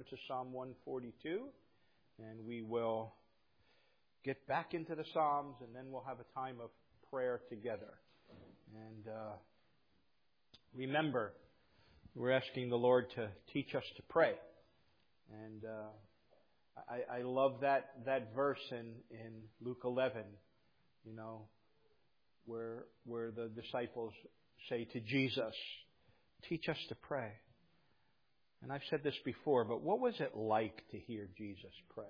to Psalm 142, and we will get back into the Psalms, and then we'll have a time of prayer together. And remember, we're asking the Lord to teach us to pray. And I love that verse in Luke 11, where the disciples say to Jesus, teach us to pray. And I've said this before, but what was it like to hear Jesus pray?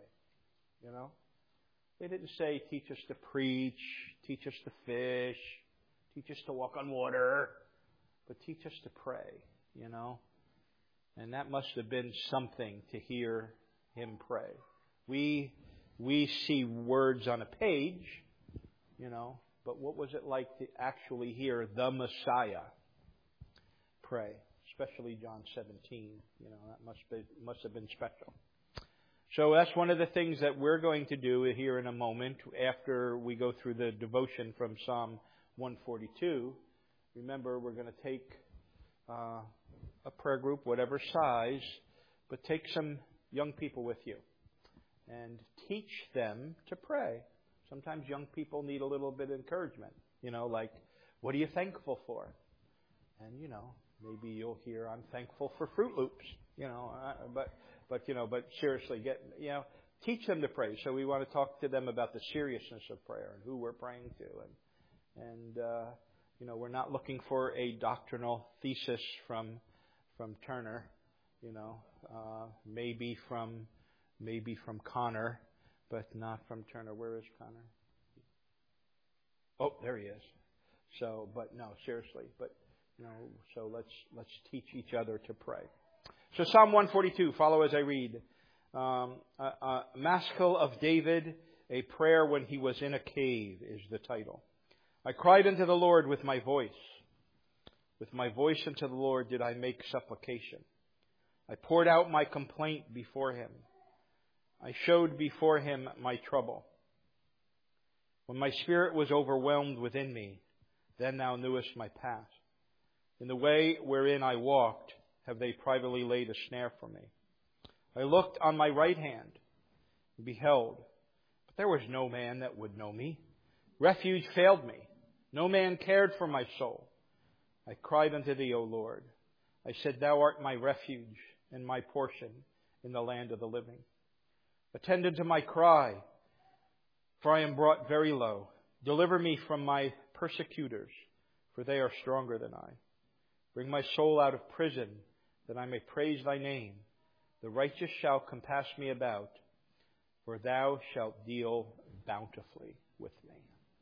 They didn't say, teach us to preach, teach us to fish, teach us to walk on water, but teach us to pray, And that must have been something to hear Him pray. We see words on a page, but what was it like to actually hear the Messiah pray? Especially John 17, that must have been special. So that's one of the things that we're going to do here in a moment after we go through the devotion from Psalm 142. Remember, we're going to take a prayer group, whatever size, but take some young people with you and teach them to pray. Sometimes young people need a little bit of encouragement, like, what are you thankful for? And, maybe you'll hear, I'm thankful for Fruit Loops, but seriously, teach them to pray. So we want to talk to them about the seriousness of prayer and who we're praying to. And we're not looking for a doctrinal thesis from Turner, maybe from Connor, but not from Turner. Where is Connor? Oh, there he is. So, but no, seriously, so let's teach each other to pray. So Psalm 142, follow as I read. Maskil of David, a prayer when he was in a cave is the title. I cried unto the Lord with my voice. With my voice unto the Lord did I make supplication. I poured out my complaint before Him. I showed before Him my trouble. When my spirit was overwhelmed within me, then Thou knewest my path. In the way wherein I walked, have they privately laid a snare for me. I looked on my right hand and beheld, but there was no man that would know me. Refuge failed me. No man cared for my soul. I cried unto Thee, O Lord. I said, Thou art my refuge and my portion in the land of the living. Attend unto my cry, for I am brought very low. Deliver me from my persecutors, for they are stronger than I. Bring my soul out of prison, that I may praise Thy name. The righteous shall compass me about, for Thou shalt deal bountifully with me.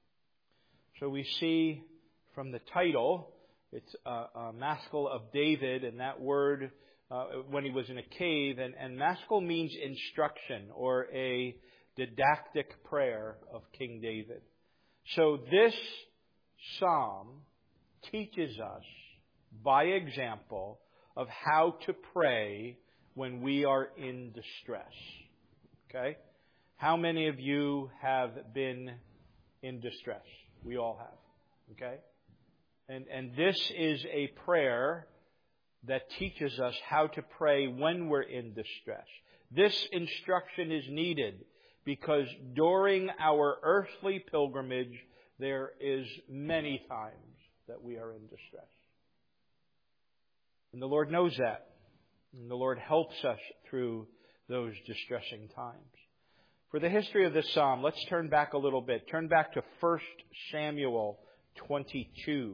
So we see from the title, it's a Maskil of David, and that word, when he was in a cave, and Maskil means instruction or a didactic prayer of King David. So this psalm teaches us, by example, of how to pray when we are in distress. Okay? How many of you have been in distress? We all have. Okay? And this is a prayer that teaches us how to pray when we're in distress. This instruction is needed because during our earthly pilgrimage, there is many times that we are in distress. And the Lord knows that. And the Lord helps us through those distressing times. For the history of this psalm, let's turn back a little bit. Turn back to 1 Samuel 22.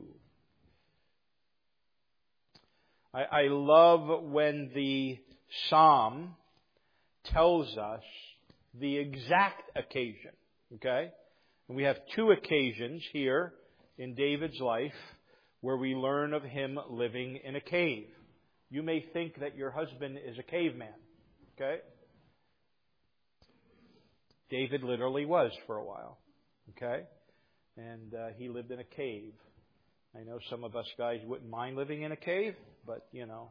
I love when the psalm tells us the exact occasion. Okay? And we have two occasions here in David's life where we learn of him living in a cave. You may think that your husband is a caveman. Okay? David literally was for a while. Okay? And he lived in a cave. I know some of us guys wouldn't mind living in a cave, but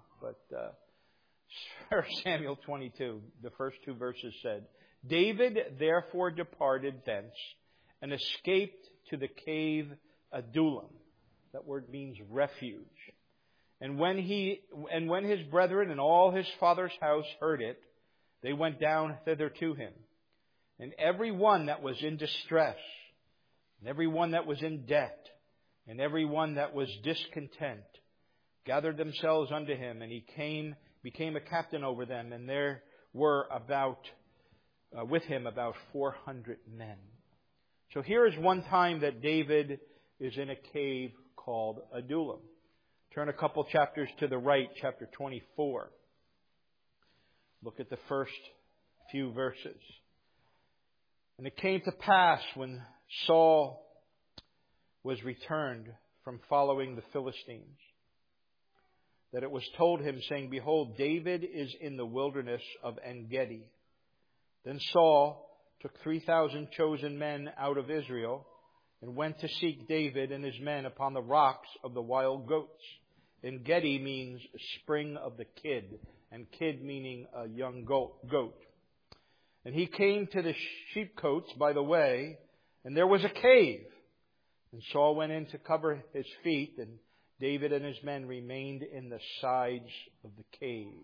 1 Samuel 22, the first two verses said, David therefore departed thence and escaped to the cave Adullam. That word means refuge. And when his brethren and all his father's house heard it, they went down thither to him. And every one that was in distress, and every one that was in debt, and every one that was discontent, gathered themselves unto him, and he became a captain over them, and there were with him about 400 men. So here is one time that David is in a cave called Adullam. Turn a couple chapters to the right, chapter 24. Look at the first few verses. And it came to pass when Saul was returned from following the Philistines, that it was told him, saying, Behold, David is in the wilderness of En-gedi. Then Saul took 3,000 chosen men out of Israel, and went to seek David and his men upon the rocks of the wild goats. En-gedi means spring of the kid, and kid meaning a young goat. And he came to the sheepcotes by the way, and there was a cave. And Saul went in to cover his feet, and David and his men remained in the sides of the cave.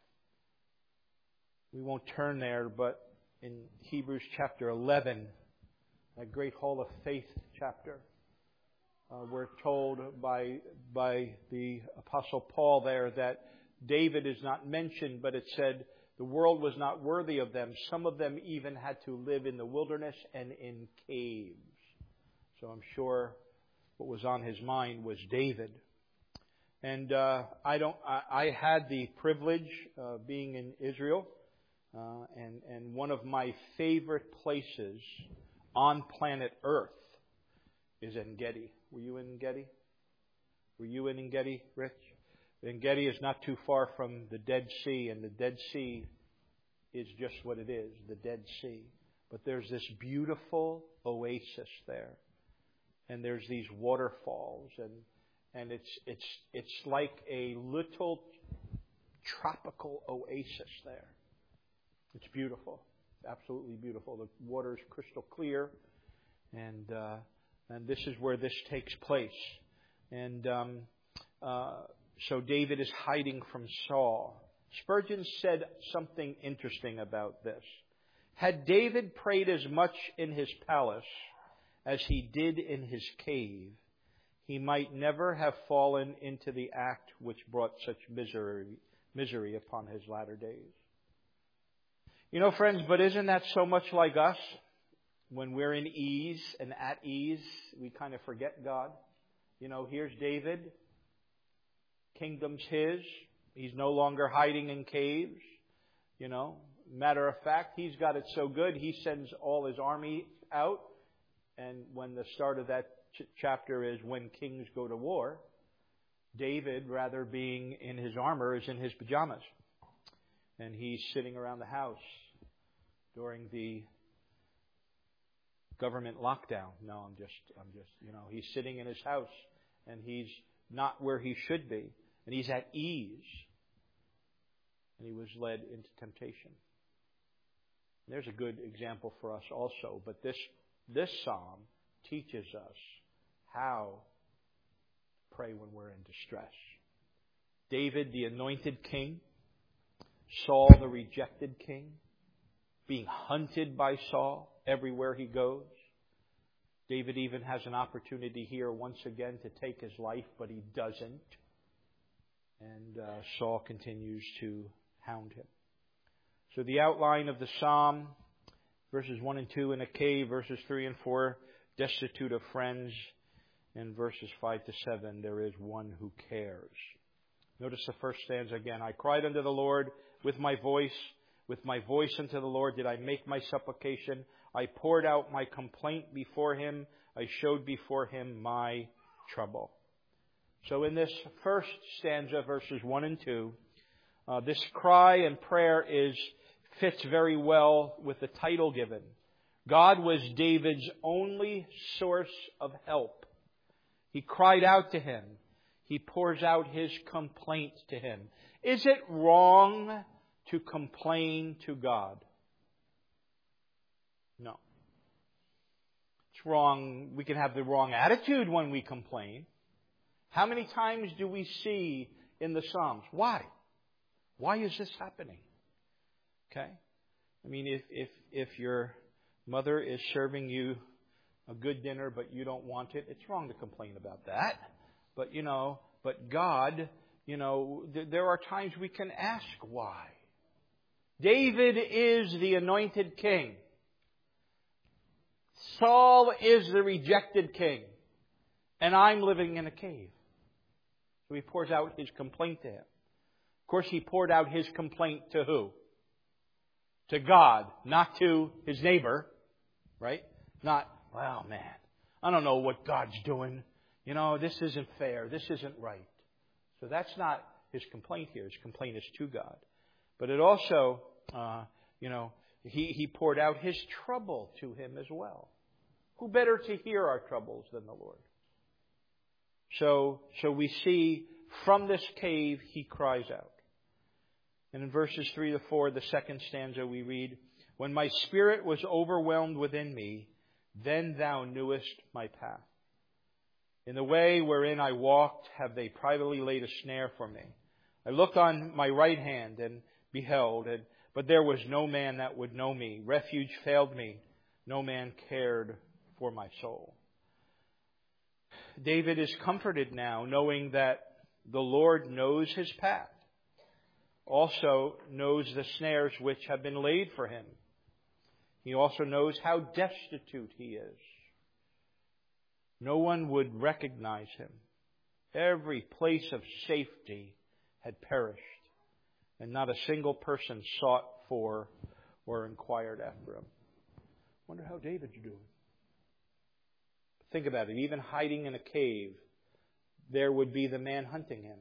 We won't turn there, but in Hebrews chapter 11, that great Hall of Faith chapter, we're told by the Apostle Paul there that David is not mentioned, but it said the world was not worthy of them. Some of them even had to live in the wilderness and in caves. So I'm sure what was on his mind was David. And I had the privilege of being in Israel, and one of my favorite places on planet Earth is En-gedi. Were you in En-gedi? Were you in En-gedi, Rich? En-gedi is not too far from the Dead Sea, and the Dead Sea is just what it is, the Dead Sea. But there's this beautiful oasis there, and there's these waterfalls, and it's like a little tropical oasis there. It's beautiful, absolutely beautiful. The water is crystal clear, and this is where this takes place. And so David is hiding from Saul. Spurgeon said something interesting about this. Had David prayed as much in his palace as he did in his cave, he might never have fallen into the act which brought such misery upon his latter days. You know, friends, but isn't that so much like us? When we're in ease and at ease, we kind of forget God. You know, here's David. Kingdom's his. He's no longer hiding in caves. You know, matter of fact, he's got it so good, he sends all his army out. And when the start of that chapter is when kings go to war, David, rather being in his armor, is in his pajamas. And he's sitting around the house during the government lockdown. No, I'm just, he's sitting in his house, and he's not where he should be, and he's at ease, and he was led into temptation. There's a good example for us also, but this psalm teaches us how to pray when we're in distress. David, the anointed king, Saul, the rejected king, being hunted by Saul everywhere he goes. David even has an opportunity here once again to take his life, but he doesn't. And Saul continues to hound him. So the outline of the psalm, verses 1 and 2 in a cave, verses 3 and 4, destitute of friends, and verses 5 to 7, there is one who cares. Notice the first stanza again. I cried unto the Lord with my voice unto the Lord did I make my supplication. I poured out my complaint before him. I showed before him my trouble. So in this first stanza, verses 1 and 2, this cry and prayer fits very well with the title given. God was David's only source of help. He cried out to him. He pours out his complaint to him. Is it wrong to complain to God? No. It's wrong. We can have the wrong attitude when we complain. How many times do we see in the Psalms? Why? Why is this happening? Okay? I mean, if your mother is serving you a good dinner but you don't want it, it's wrong to complain about that. But, but God, there are times we can ask why. David is the anointed king. Saul is the rejected king. And I'm living in a cave. So he pours out his complaint to him. Of course, he poured out his complaint to who? To God, not to his neighbor. Right? Not, well, man, I don't know what God's doing. This isn't fair. This isn't right. So that's not his complaint here. His complaint is to God. But it also, he poured out his trouble to him as well. Who better to hear our troubles than the Lord? So we see from this cave he cries out. And in verses 3 to 4, the second stanza, we read, "When my spirit was overwhelmed within me, then thou knewest my path. In the way wherein I walked have they privately laid a snare for me. I looked on my right hand and beheld, but there was no man that would know me. Refuge failed me. No man cared for my soul." David is comforted now, knowing that the Lord knows his path, also knows the snares which have been laid for him. He also knows how destitute he is. No one would recognize him. Every place of safety had perished, and not a single person sought for or inquired after him. Wonder how David's doing. Think about it. Even hiding in a cave, there would be the man hunting him.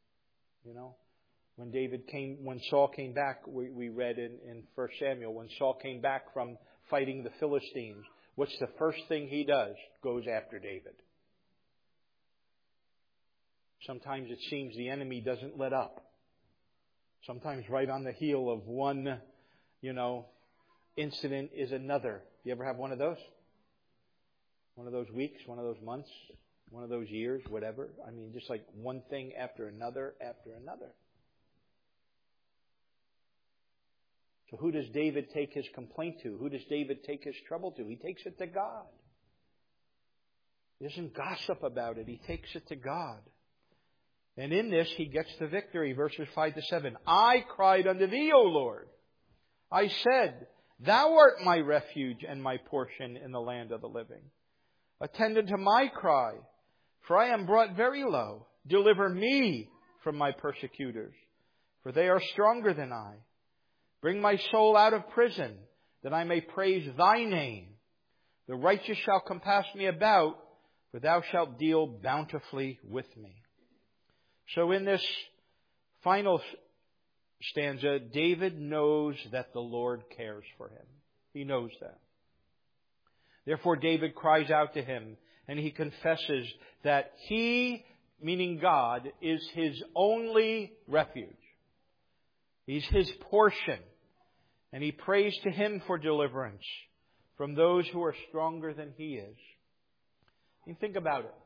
When Saul came back, we read in 1 Samuel, when Saul came back from fighting the Philistines, what's the first thing he does? Goes after David. Sometimes it seems the enemy doesn't let up. Sometimes right on the heel of one, incident is another. You ever have one of those? One of those weeks, one of those months, one of those years, whatever. I mean, just like one thing after another after another. So who does David take his complaint to? Who does David take his trouble to? He takes it to God. He doesn't gossip about it. He takes it to God. And in this, he gets the victory. Verses 5 to 7. "I cried unto thee, O Lord. I said, Thou art my refuge and my portion in the land of the living. Attend unto my cry, for I am brought very low. Deliver me from my persecutors, for they are stronger than I. Bring my soul out of prison, that I may praise thy name. The righteous shall compass me about, for thou shalt deal bountifully with me." So in this final stanza, David knows that the Lord cares for him. He knows that. Therefore, David cries out to him, and he confesses that he, meaning God, is his only refuge. He's his portion. And he prays to him for deliverance from those who are stronger than he is. And think about it.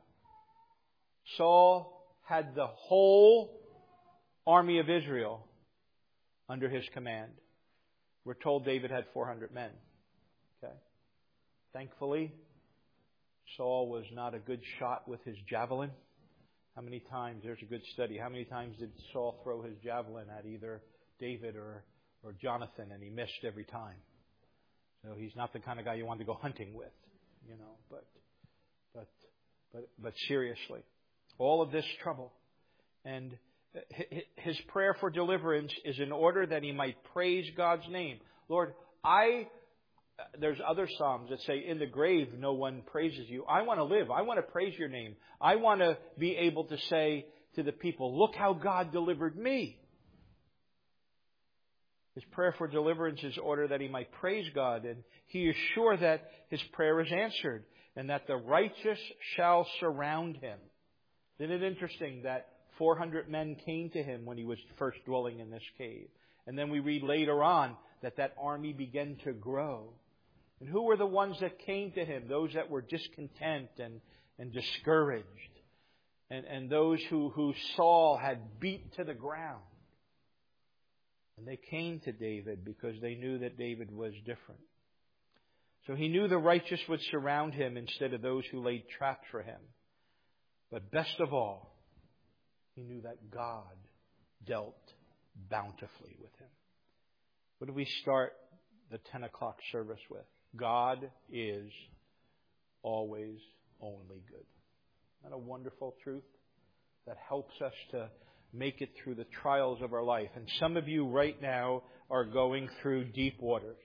Saul had the whole army of Israel under his command. We're told David had 400 men. Okay. Thankfully, Saul was not a good shot with his javelin. How many times, there's a good study, how many times did Saul throw his javelin at either David or Jonathan, and he missed every time? So he's not the kind of guy you want to go hunting with, but seriously, all of this trouble. And his prayer for deliverance is in order that he might praise God's name. Lord, there's other Psalms that say, in the grave no one praises you. I want to live. I want to praise your name. I want to be able to say to the people, look how God delivered me. His prayer for deliverance is in order that he might praise God, and he is sure that his prayer is answered, and that the righteous shall surround him. Isn't it interesting that 400 men came to him when he was first dwelling in this cave? And then we read later on that army began to grow. And who were the ones that came to him? Those that were discontent and discouraged. And those who Saul had beat to the ground. And they came to David because they knew that David was different. So he knew the righteous would surround him instead of those who laid traps for him. But best of all, he knew that God dealt bountifully with him. What do we start the 10 o'clock service with? God is always only good. Isn't that a wonderful truth that helps us to make it through the trials of our life? And some of you right now are going through deep waters.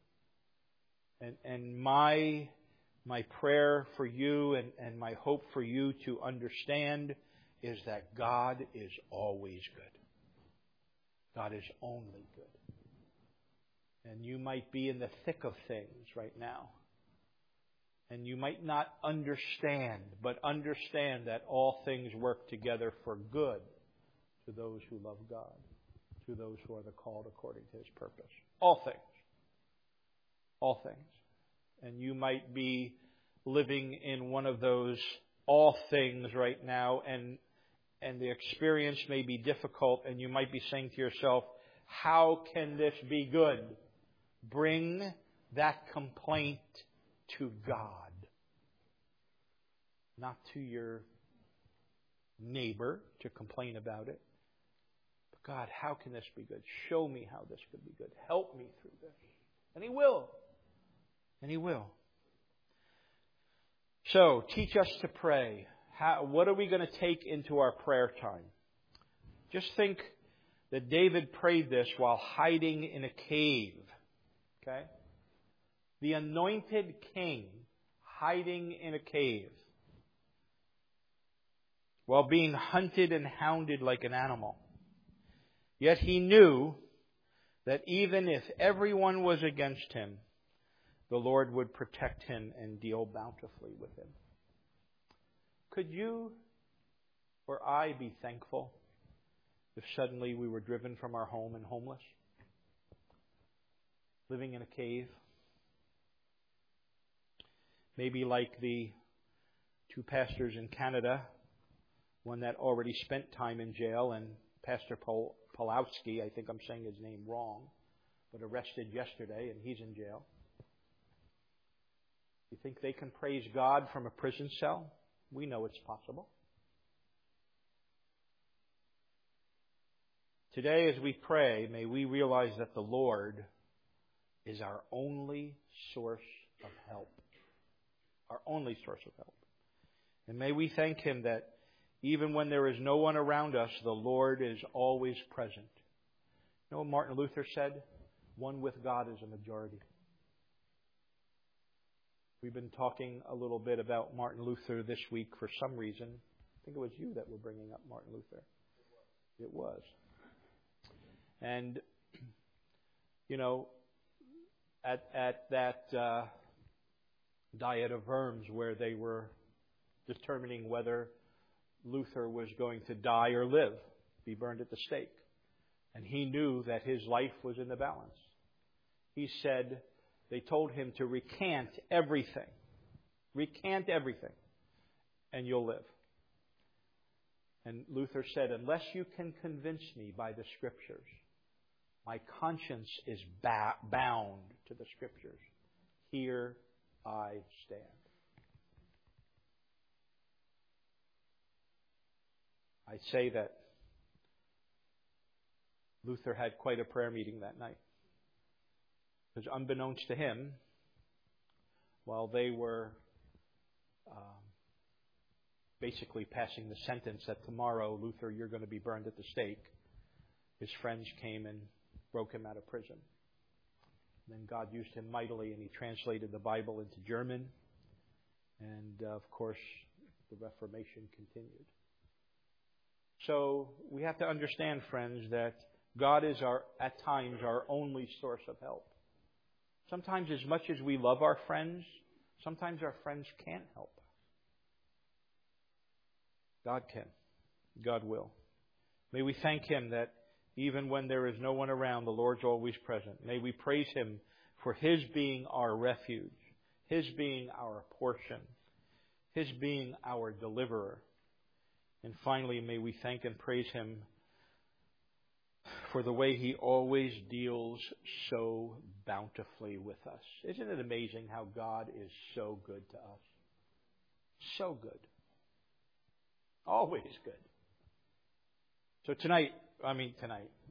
And my prayer for you and my hope for you to understand is that God is always good. God is only good. And you might be in the thick of things right now. And you might not understand, but understand that all things work together for good to those who love God, to those who are the called according to His purpose. All things. All things. And you might be living in one of those all things right now, and the experience may be difficult, and you might be saying to yourself, how can this be good? Bring that complaint to God. Not to your neighbor to complain about it. But God, how can this be good? Show me how this could be good. Help me through this. And He will. And He will. So, teach us to pray. What are we going to take into our prayer time? Just think that David prayed this while hiding in a cave. Okay? The anointed king hiding in a cave while being hunted and hounded like an animal. Yet he knew that even if everyone was against him, the Lord would protect him and deal bountifully with him. Could you or I be thankful if suddenly we were driven from our home and homeless? Living in a cave? Maybe like the two pastors in Canada, one that already spent time in jail, and Pastor Pawlowski, I think I'm saying his name wrong, but arrested yesterday, and he's in jail. You think they can praise God from a prison cell? We know it's possible. Today, as we pray, may we realize that the Lord is our only source of help. Our only source of help. And may we thank Him that even when there is no one around us, the Lord is always present. You know what Martin Luther said? One with God is a majority. We've been talking a little bit about Martin Luther this week for some reason. I think it was you that were bringing up Martin Luther. It was. And, you know, at that Diet of Worms where they were determining whether Luther was going to die or live, be burned at the stake. And he knew that his life was in the balance. He said, they told him to recant everything. Recant everything, and you'll live. And Luther said, unless you can convince me by the Scriptures, my conscience is bound to the Scriptures. Here I stand. I say that Luther had quite a prayer meeting that night. Because unbeknownst to him, while they were basically passing the sentence that tomorrow, Luther, you're going to be burned at the stake, his friends came and broke him out of prison. And then God used him mightily, and he translated the Bible into German. And, of course, the Reformation continued. So we have to understand, friends, that God is at times our only source of help. Sometimes, as much as we love our friends, sometimes our friends can't help us. God can. God will. May we thank Him that even when there is no one around, the Lord's always present. May we praise Him for His being our refuge, His being our portion, His being our deliverer. And finally, may we thank and praise Him for the way He always deals so bountifully with us. Isn't it amazing how God is so good to us? So good. Always good. So